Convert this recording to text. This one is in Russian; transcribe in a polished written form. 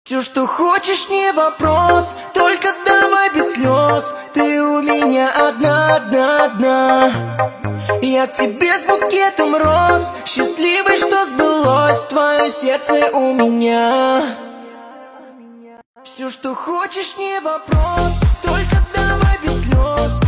Все, что хочешь, не вопрос, только давай без слез. Ты у меня одна, одна, одна. Я к тебе с букетом роз, счастливый, что сбылось твое сердце у меня. Все, что хочешь, не вопрос, только давай без слез.